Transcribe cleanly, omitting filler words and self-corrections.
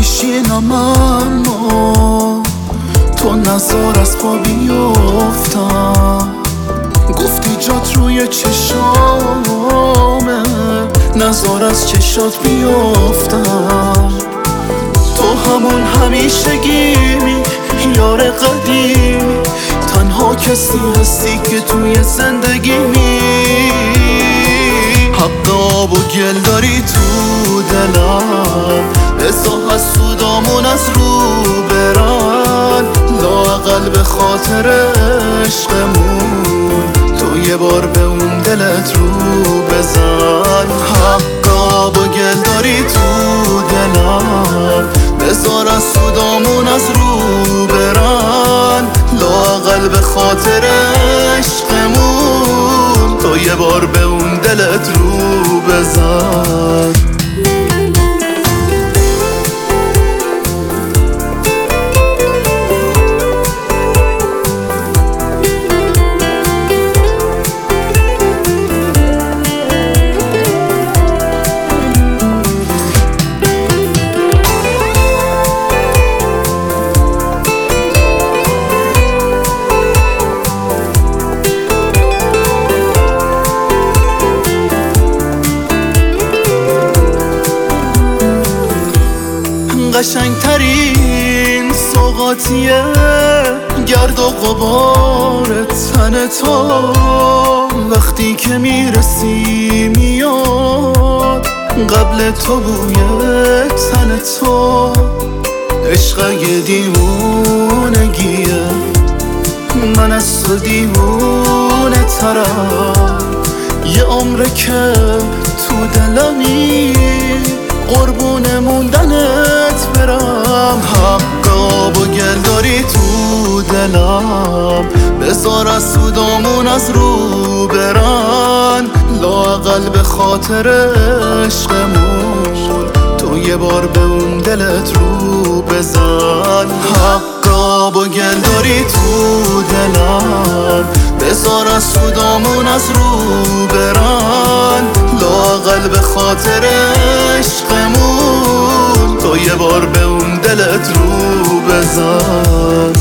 میشینم اما تو نذار از پا بیفتم. گفتی جات روی چشامه، نذار از چشات بیفتم. تو همون همیشگیمی، یار قدیمی، تنها کسی هستی که توی زندگیمی. حق آب و گل داری تو دلم، بذار از سودامون از رو برن. لااقل به خاطر عشقمون تو یه بار به اون دلت رو بزن. حق آب و گل داری تو دلم، بذار از سودامون از رو برن. لااقل به خاطر عشقمون تو یه بار به اون دلت رو بزن. قشنگترین سوغاتیه گرد و غبار تن تو، وقتی که میرسی میاد قبل تو بوی تن تو. عشق یه دیوونگیه، من از تو دیوونه ترم. یه عمره که تو دلمی، قربون موندنت برم. حق آب و گل داری تو دلم، بذار از سودامون از رو برن. لااقل به خاطر عشقمون تو یه بار به اون دلت رو بزن. حق آب و گل داری تو دلم، بذار از سودامون از رو برن. لااقل به خاطر عشقمون تو یه بار به اون دلت رو بزن.